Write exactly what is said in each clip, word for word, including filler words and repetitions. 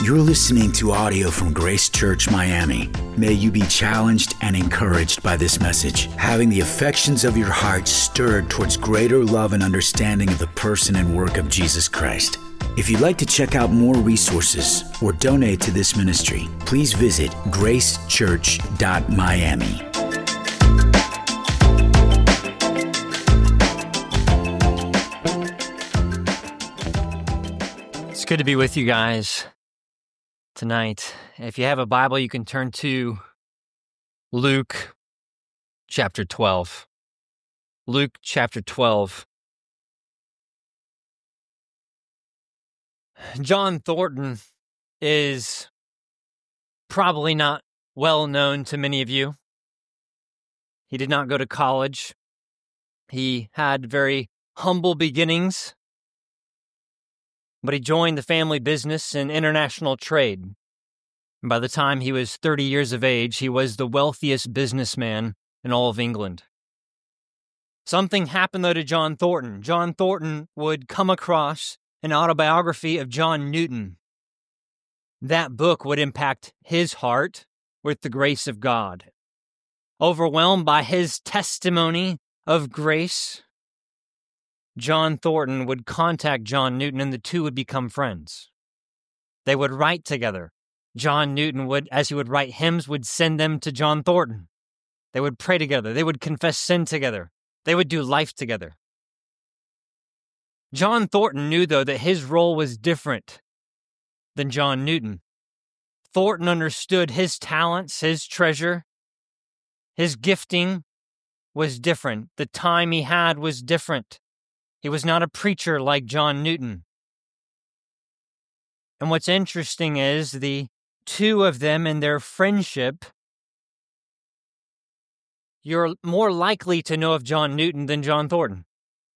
You're listening to audio from Grace Church Miami. May you be challenged and encouraged by this message, having the affections of your heart stirred towards greater love and understanding of the person and work of Jesus Christ. If you'd like to check out more resources or donate to this ministry, please visit grace church dot miami. It's good to be with you guys tonight. If you have a Bible, you can turn to Luke chapter twelve. Luke chapter twelve. John Thornton is probably not well known to many of you. He did not go to college. He had very humble beginnings, but he joined the family business in international trade. And by the time he was thirty years of age, he was the wealthiest businessman in all of England. Something happened, though, to John Thornton. John Thornton would come across an autobiography of John Newton. That book would impact his heart with the grace of God. Overwhelmed by his testimony of grace, John Thornton would contact John Newton, and the two would become friends. They would write together. John Newton would, as he would write hymns, would send them to John Thornton. They would pray together. They would confess sin together. They would do life together. John Thornton knew, though, that his role was different than John Newton. Thornton understood his talents, his treasure, his gifting was different. The time he had was different. He was not a preacher like John Newton. And what's interesting is the two of them in their friendship, you're more likely to know of John Newton than John Thornton.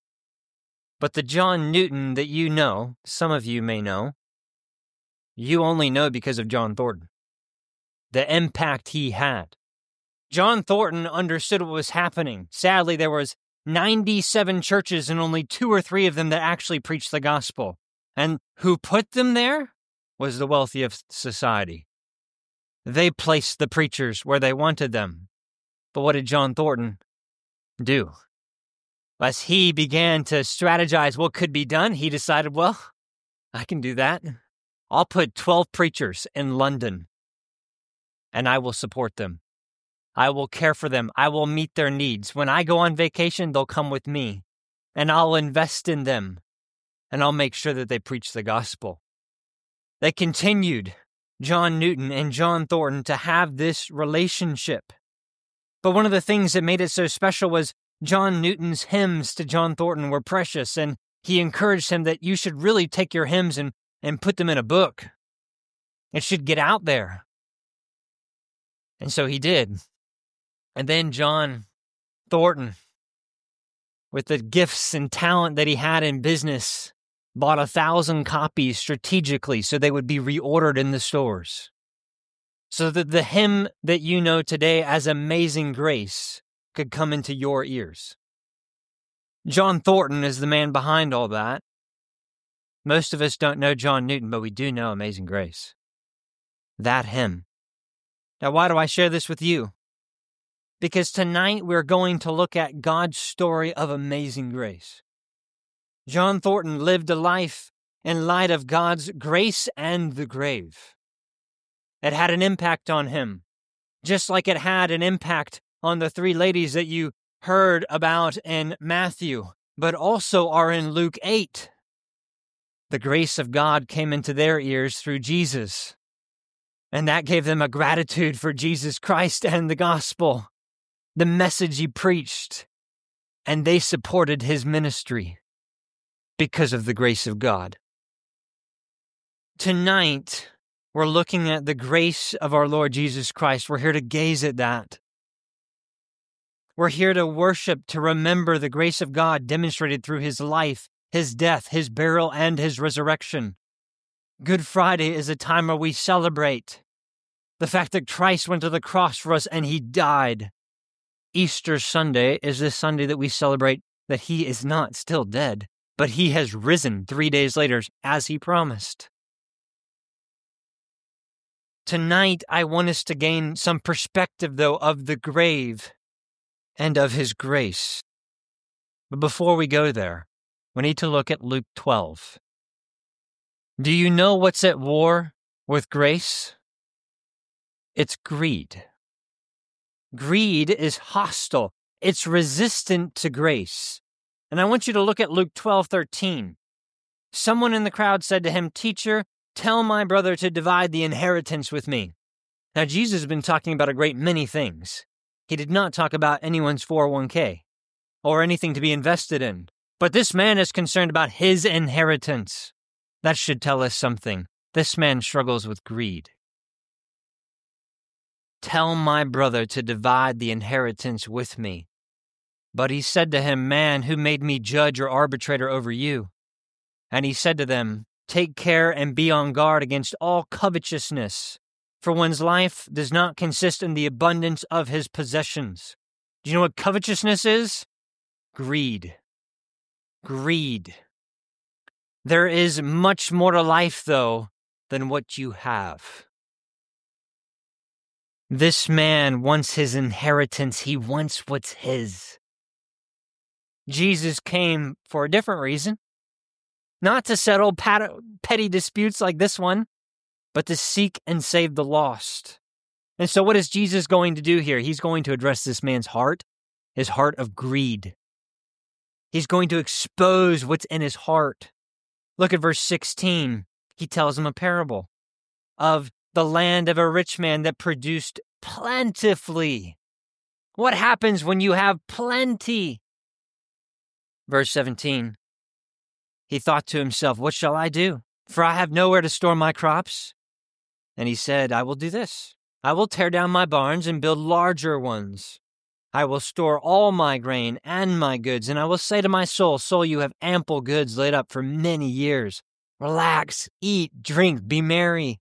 But the John Newton that you know, some of you may know, you only know because of John Thornton, the impact he had. John Thornton understood what was happening. Sadly, there was ninety-seven churches and only two or three of them that actually preached the gospel. And who put them there was the wealthy of society. They placed the preachers where they wanted them. But what did John Thornton do? As he began to strategize what could be done, he decided, well, I can do that. I'll put twelve preachers in London, and I will support them. I will care for them. I will meet their needs. When I go on vacation, they'll come with me, and I'll invest in them, and I'll make sure that they preach the gospel. They continued, John Newton and John Thornton, to have this relationship. But one of the things that made it so special was John Newton's hymns to John Thornton were precious, and he encouraged him that you should really take your hymns and, and put them in a book. It should get out there. And so he did. And then John Thornton, with the gifts and talent that he had in business, bought a thousand copies strategically so they would be reordered in the stores. So that the hymn that you know today as Amazing Grace could come into your ears. John Thornton is the man behind all that. Most of us don't know John Newton, but we do know Amazing Grace. That hymn. Now, why do I share this with you? Because tonight we're going to look at God's story of amazing grace. John Thornton lived a life in light of God's grace and the grave. It had an impact on him, just like it had an impact on the three ladies that you heard about in Matthew, but also are in Luke eight. The grace of God came into their ears through Jesus, and that gave them a gratitude for Jesus Christ and the gospel, the message he preached, and they supported his ministry because of the grace of God. Tonight, we're looking at the grace of our Lord Jesus Christ. We're here to gaze at that. We're here to worship, to remember the grace of God demonstrated through his life, his death, his burial, and his resurrection. Good Friday is a time where we celebrate the fact that Christ went to the cross for us and he died. Easter Sunday is this Sunday that we celebrate that he is not still dead, but he has risen three days later as he promised. Tonight, I want us to gain some perspective, though, of the grave and of his grace. But before we go there, we need to look at Luke twelve. Do you know what's at war with grace? It's greed. Greed is hostile. It's resistant to grace. And I want you to look at Luke twelve thirteen. Someone in the crowd said to him, "Teacher, tell my brother to divide the inheritance with me." Now, Jesus has been talking about a great many things. He did not talk about anyone's four oh one k or anything to be invested in. But this man is concerned about his inheritance. That should tell us something. This man struggles with greed. "Tell my brother to divide the inheritance with me." But he said to him, "Man, who made me judge or arbitrator over you?" And he said to them, "Take care and be on guard against all covetousness, for one's life does not consist in the abundance of his possessions." Do you know what covetousness is? Greed. Greed. There is much more to life, though, than what you have. This man wants his inheritance. He wants what's his. Jesus came for a different reason. Not to settle pat- petty disputes like this one, but to seek and save the lost. And so what is Jesus going to do here? He's going to address this man's heart, his heart of greed. He's going to expose what's in his heart. Look at verse sixteen. He tells him a parable of the land of a rich man that produced plentifully. What happens when you have plenty? Verse seventeen. He thought to himself, "What shall I do? For I have nowhere to store my crops." And he said, "I will do this. I will tear down my barns and build larger ones. I will store all my grain and my goods, and I will say to my soul, 'Soul, you have ample goods laid up for many years. Relax, eat, drink, be merry.'"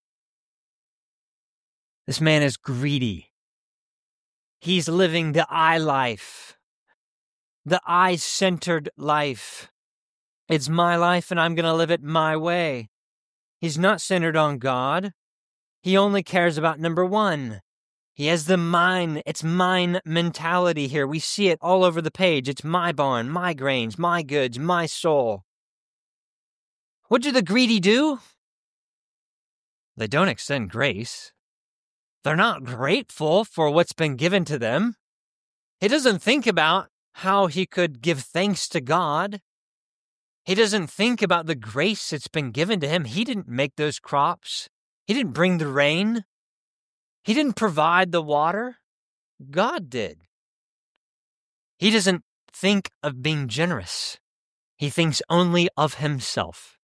This man is greedy. He's living the I life, the I-centered life. It's my life, and I'm going to live it my way. He's not centered on God. He only cares about number one. He has the mine, it's mine mentality here. We see it all over the page. It's my barn, my grains, my goods, my soul. What do the greedy do? They don't extend grace. They're not grateful for what's been given to them. He doesn't think about how he could give thanks to God. He doesn't think about the grace that's been given to him. He didn't make those crops. He didn't bring the rain. He didn't provide the water. God did. He doesn't think of being generous. He thinks only of himself.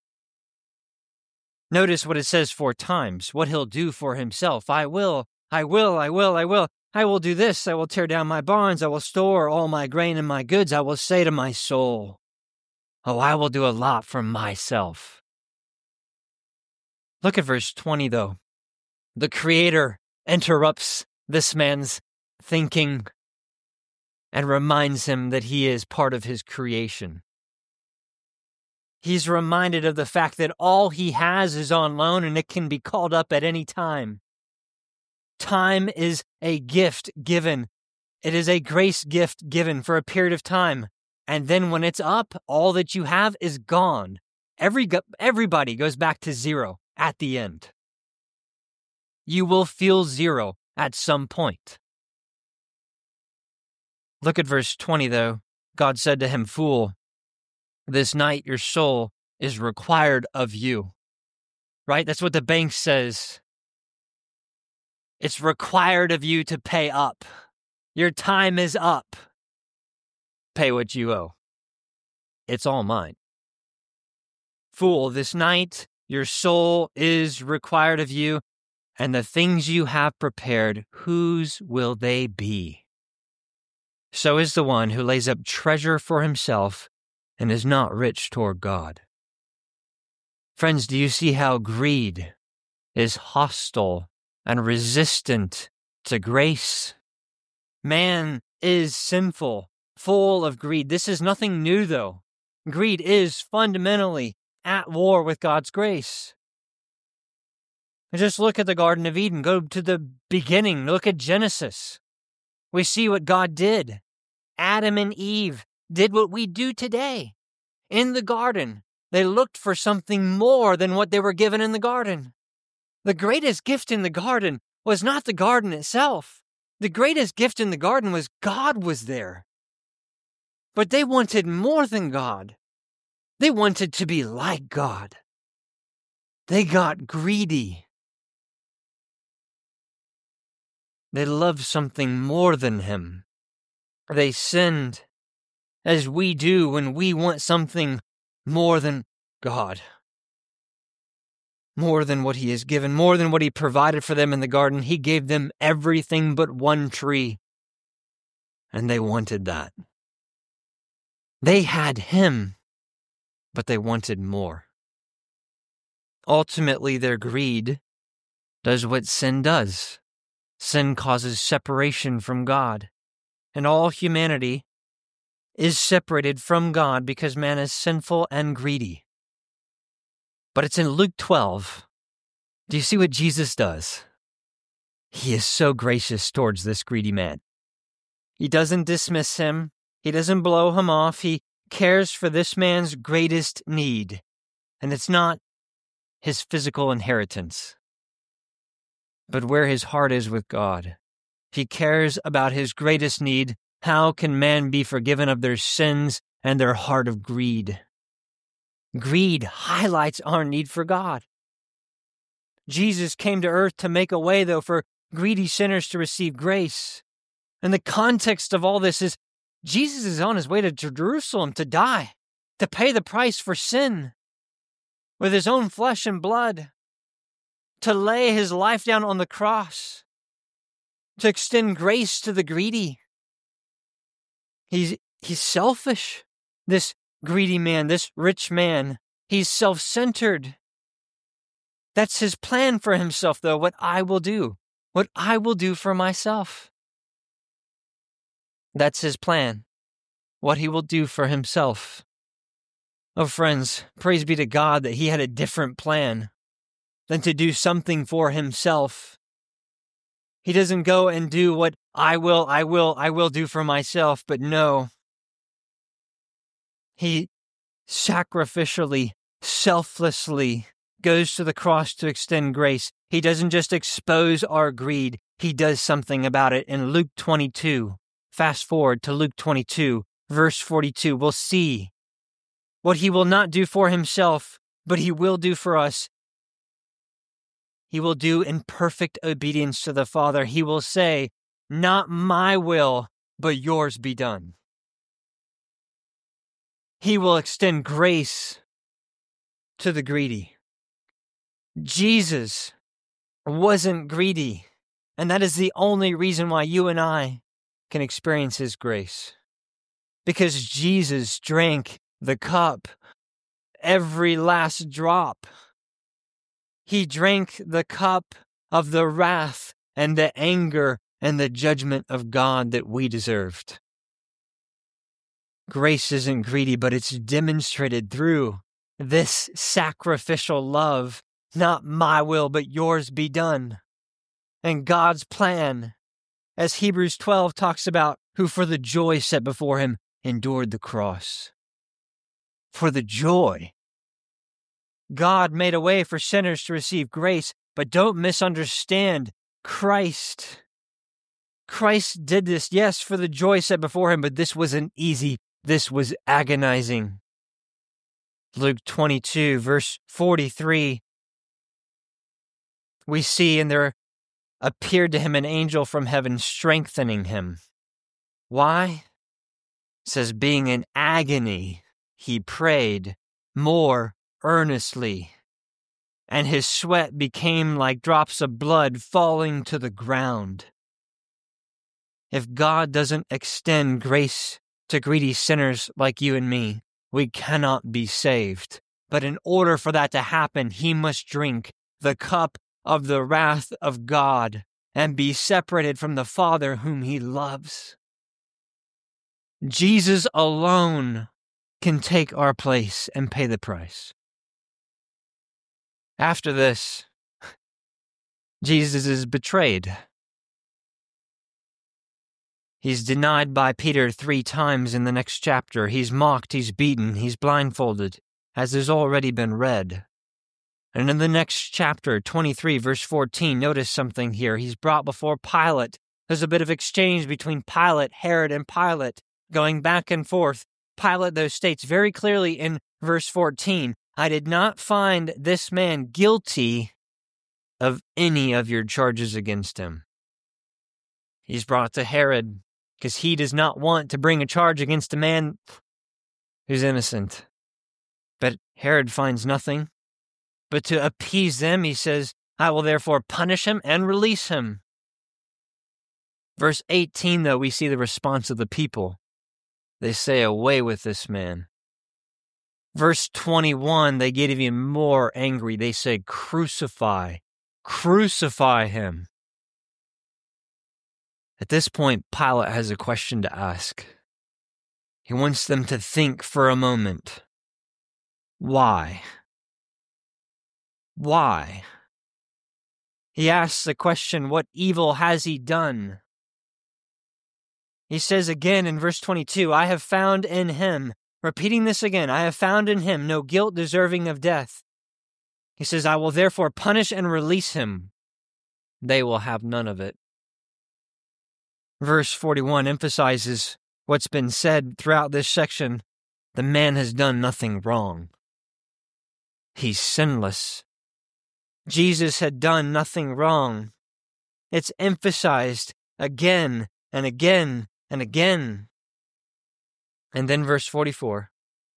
Notice what it says four times, what he'll do for himself. I will, I will, I will, I will. I will do this. I will tear down my barns. I will store all my grain and my goods. I will say to my soul, "Oh, I will do a lot for myself." Look at verse twenty, though. The Creator interrupts this man's thinking and reminds him that he is part of his creation. He's reminded of the fact that all he has is on loan and it can be called up at any time. Time is a gift given. It is a grace gift given for a period of time. And then when it's up, all that you have is gone. Every everybody goes back to zero at the end. You will feel zero at some point. Look at verse twenty, though. God said to him, "Fool, this night your soul is required of you." Right? That's what the bank says. It's required of you to pay up. Your time is up. Pay what you owe. It's all mine. Fool, this night your soul is required of you, and the things you have prepared, whose will they be? So is the one who lays up treasure for himself and is not rich toward God. Friends, do you see how greed is hostile and resistant to grace? Man is sinful, full of greed. This is nothing new, though. Greed is fundamentally at war with God's grace. Just look at the Garden of Eden. Go to the beginning. Look at Genesis. We see what God did. Adam and Eve did what we do today. In the garden, they looked for something more than what they were given in the garden. The greatest gift in the garden was not the garden itself. The greatest gift in the garden was God was there. But they wanted more than God. They wanted to be like God. They got greedy. They loved something more than Him. They sinned, as we do when we want something more than God. More than what He has given, more than what He provided for them in the garden. He gave them everything but one tree. And they wanted that. They had Him, but they wanted more. Ultimately, their greed does what sin does. Sin causes separation from God, and all humanity is separated from God because man is sinful and greedy. But it's in Luke twelve. Do you see what Jesus does? He is so gracious towards this greedy man. He doesn't dismiss him. He doesn't blow him off. He cares for this man's greatest need, and it's not his physical inheritance, but where his heart is with God. He cares about his greatest need. How can man be forgiven of their sins and their heart of greed? Greed highlights our need for God. Jesus came to earth to make a way, though, for greedy sinners to receive grace. And the context of all this is Jesus is on his way to Jerusalem to die, to pay the price for sin with his own flesh and blood, to lay his life down on the cross, to extend grace to the greedy. He's, he's selfish, this greedy man, this rich man. He's self-centered. That's his plan for himself, though, what I will do, what I will do for myself. That's his plan, what he will do for himself. Oh, friends, praise be to God that he had a different plan than to do something for himself. He doesn't go and do what I will, I will, I will do for myself, but no. He sacrificially, selflessly goes to the cross to extend grace. He doesn't just expose our greed, he does something about it. In Luke twenty-two, fast forward to Luke twenty-two, verse forty-two, we'll see what he will not do for himself, but he will do for us. He will do in perfect obedience to the Father. He will say, not my will, but yours be done. He will extend grace to the greedy. Jesus wasn't greedy, and that is the only reason why you and I can experience his grace. Because Jesus drank the cup, every last drop. He drank the cup of the wrath and the anger and the judgment of God that we deserved. Grace isn't greedy, but it's demonstrated through this sacrificial love. Not my will, but yours be done. And God's plan, as Hebrews twelve talks about, who for the joy set before him endured the cross. For the joy. God made a way for sinners to receive grace, but don't misunderstand Christ. Christ did this, yes, for the joy set before him, but this wasn't easy. This was agonizing. Luke twenty-two, verse forty-three, we see, and there appeared to him an angel from heaven strengthening him. Why? It says, being in agony, he prayed more earnestly, and his sweat became like drops of blood falling to the ground. If God doesn't extend grace to greedy sinners like you and me, we cannot be saved. But in order for that to happen, he must drink the cup of the wrath of God and be separated from the Father whom he loves. Jesus alone can take our place and pay the price. After this, Jesus is betrayed. He's denied by Peter three times in the next chapter. He's mocked, he's beaten, he's blindfolded, as has already been read. And in the next chapter, twenty-three, verse fourteen, notice something here. He's brought before Pilate. There's a bit of exchange between Pilate, Herod, and Pilate, going back and forth. Pilate, though, states very clearly in verse fourteen, I did not find this man guilty of any of your charges against him. He's brought to Herod because he does not want to bring a charge against a man who's innocent. But Herod finds nothing. But to appease them, he says, I will therefore punish him and release him. Verse eighteen, though, we see the response of the people. They say, away with this man. Verse twenty-one, they get even more angry. They say, crucify, crucify him. At this point, Pilate has a question to ask. He wants them to think for a moment. Why? Why? He asks the question, what evil has he done? He says again in verse twenty-two, I have found in him, repeating this again, I have found in him no guilt deserving of death. He says, I will therefore punish and release him. They will have none of it. Verse forty-one emphasizes what's been said throughout this section. The man has done nothing wrong. He's sinless. Jesus had done nothing wrong. It's emphasized again and again and again. And then verse forty-four.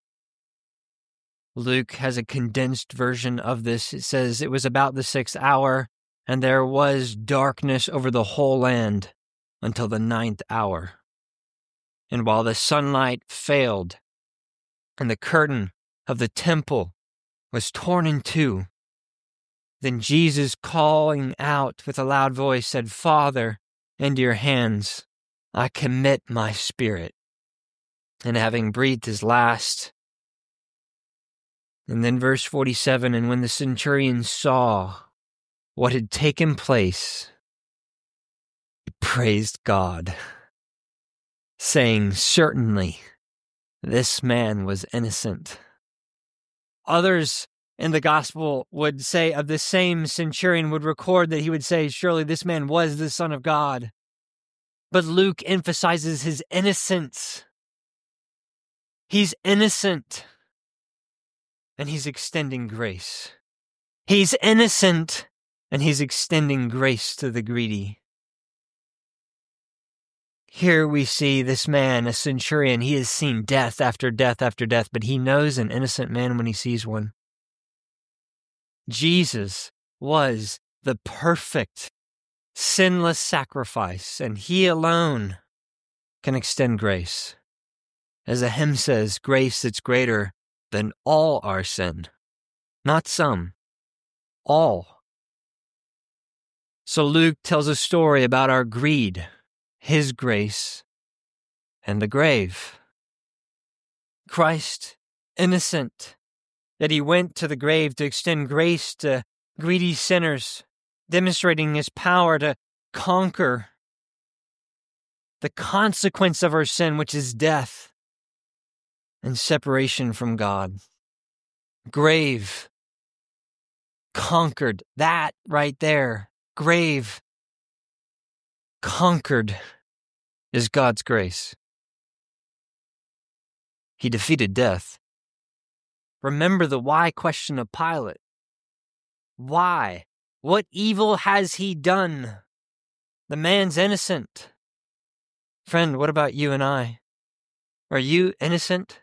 Luke has a condensed version of this. It says, it was about the sixth hour, and there was darkness over the whole land until the ninth hour. And while the sunlight failed, and the curtain of the temple was torn in two, then Jesus, calling out with a loud voice, said, Father, into your hands I commit my spirit. And having breathed his last. And then verse forty-seven, and when the centurion saw what had taken place, he praised God, saying, certainly this man was innocent. Others in the gospel would say of the same centurion, would record that he would say, surely this man was the Son of God. But Luke emphasizes his innocence. He's innocent. And he's extending grace. He's innocent. And he's extending grace to the greedy. Here we see this man, a centurion. He has seen death after death after death, but he knows an innocent man when he sees one. Jesus was the perfect, sinless sacrifice, and he alone can extend grace. As a hymn says, grace that's greater than all our sin. Not some, all. So Luke tells a story about our greed, his grace, and the grave. Christ, innocent, that he went to the grave to extend grace to greedy sinners, demonstrating his power to conquer the consequence of our sin, which is death and separation from God. Grave conquered. That right there. Grave conquered is God's grace. He defeated death. Remember the why question of Pilate. Why? What evil has he done? The man's innocent. Friend, what about you and I? Are you innocent?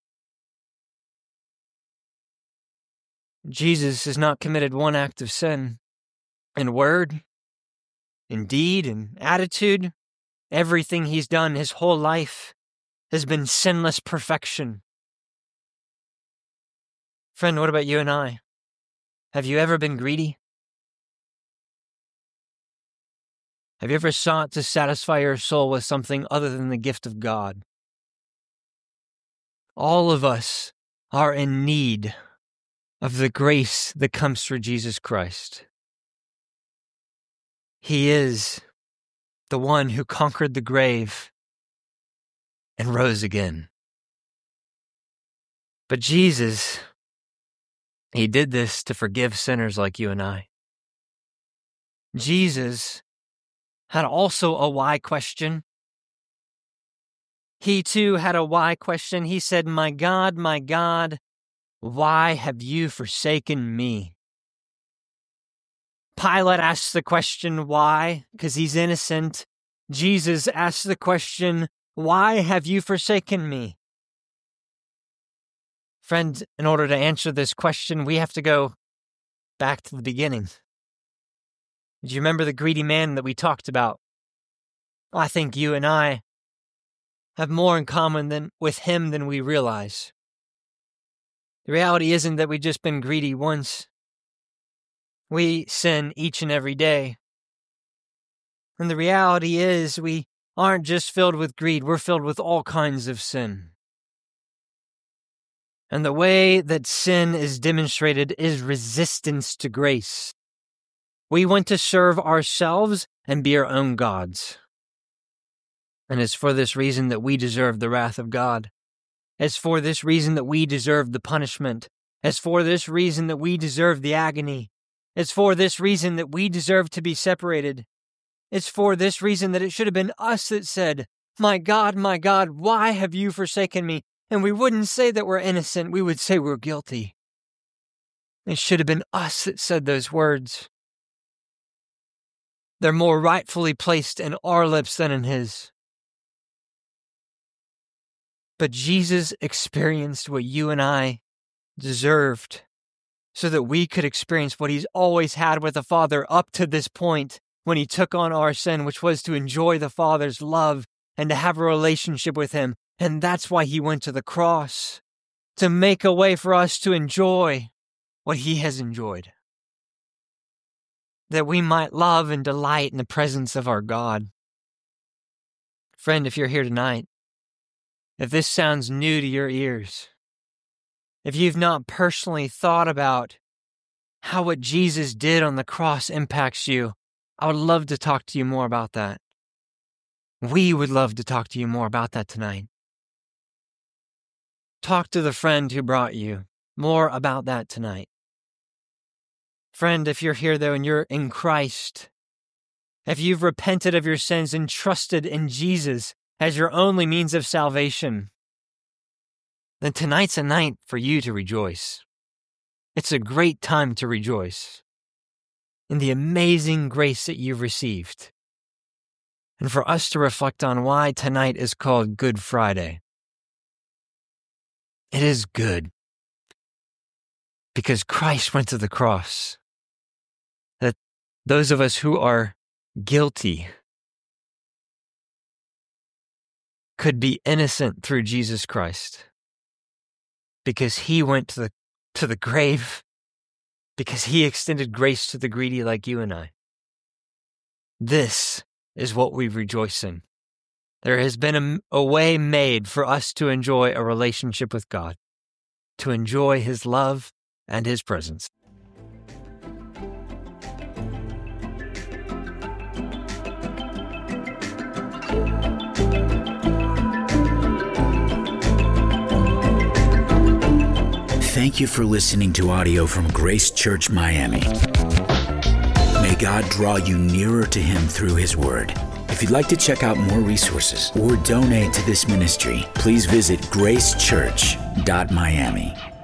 Jesus has not committed one act of sin. In word, in deed, in attitude, everything he's done his whole life has been sinless perfection. Friend, what about you and I? Have you ever been greedy? Have you ever sought to satisfy your soul with something other than the gift of God? All of us are in need of the grace that comes through Jesus Christ. He is the one who conquered the grave and rose again. But Jesus, he did this to forgive sinners like you and I. Jesus had also a why question. He too had a why question. He said, "My God, my God, why have you forsaken me?" Pilate asks the question, why? Because he's innocent. Jesus asks the question, why have you forsaken me? Friend, in order to answer this question, we have to go back to the beginning. Do you remember the greedy man that we talked about? I think you and I have more in common than with him than we realize. The reality isn't that we've just been greedy once. We sin each and every day. And the reality is we aren't just filled with greed, we're filled with all kinds of sin. And the way that sin is demonstrated is resistance to grace. We want to serve ourselves and be our own gods. And it's for this reason that we deserve the wrath of God. It's for this reason that we deserve the punishment. It's for this reason that we deserve the agony. It's for this reason that we deserve to be separated. It's for this reason that it should have been us that said, "My God, my God, why have you forsaken me?" And we wouldn't say that we're innocent, we would say we're guilty. It should have been us that said those words. They're more rightfully placed in our lips than in his. But Jesus experienced what you and I deserved so that we could experience what he's always had with the Father up to this point when he took on our sin, which was to enjoy the Father's love and to have a relationship with him. And that's why he went to the cross, to make a way for us to enjoy what he has enjoyed, that we might love and delight in the presence of our God. Friend, if you're here tonight, if this sounds new to your ears, if you've not personally thought about how what Jesus did on the cross impacts you, I would love to talk to you more about that. We would love to talk to you more about that tonight. Talk to the friend who brought you more about that tonight. Friend, if you're here though and you're in Christ, if you've repented of your sins and trusted in Jesus as your only means of salvation, then tonight's a night for you to rejoice. It's a great time to rejoice in the amazing grace that you've received, and for us to reflect on why tonight is called Good Friday. It is good because Christ went to the cross, that those of us who are guilty could be innocent through Jesus Christ, because he went to the to the grave, because he extended grace to the greedy like you and I. This is what we rejoice in. There has been a, a way made for us to enjoy a relationship with God, to enjoy his love and his presence. Thank you for listening to audio from Grace Church Miami. May God draw you nearer to him through his word. If you'd like to check out more resources or donate to this ministry, please visit grace church dot miami.